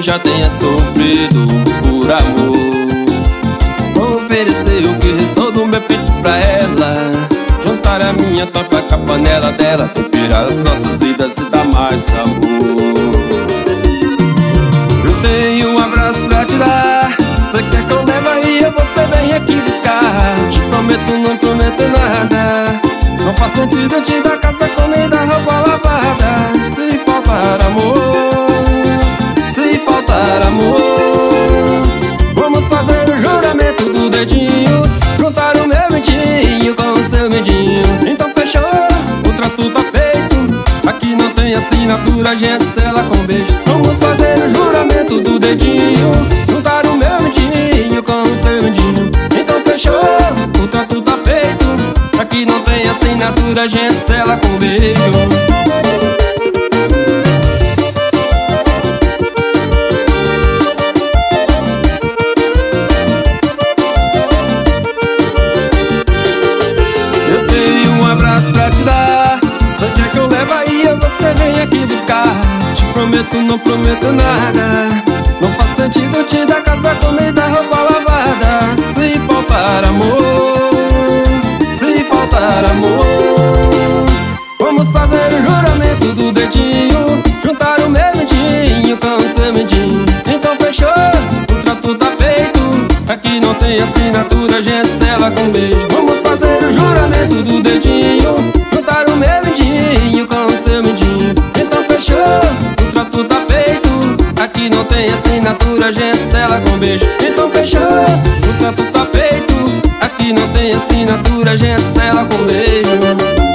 já tenha sofrido por amor. Vou oferecer o que restou do meu peito pra ela, juntar a minha tampa com a panela dela, temperar as nossas vidas e dar mais sabor. Eu tenho um abraço pra te dar, você quer que eu leve aí ou você vem aqui buscar? Te prometo, não prometo nada, não faz sentido te dar casa com nem dar roupa lavada. Se faltar amor, se faltar amor, vamos fazer o juramento do dedinho, juntar o meu midinho com o seu midinho. Então fechou, o trato tá feito, aqui não tem assinatura, a gente sela com beijo. Vamos fazer o juramento do dedinho, juntar o meu midinho com o seu midinho. Então fechou, o trato tá feito, aqui não tem assinatura, a gente sela com beijo. Pra te dar, você quer que eu leve aí ou você vem aqui buscar? Te prometo, não prometo nada, não faz sentido te dar casa com nem dar roupa lavada. Se faltar amor, se faltar amor, vamos fazer o juramento do dedinho, juntar o meu midinho com o seu midinho. Então fechou, o trato tá feito, aqui não tem assinatura, a gente sela com beijo. Vamos fazer o juramento do dedinho, juntar o meu midinho com o seu midinho. Então fechou, o trato tá feito, aqui não tem assinatura, a gente sela com beijo. Então fechou, o trato tá feito, aqui não tem assinatura, a gente sela com beijo.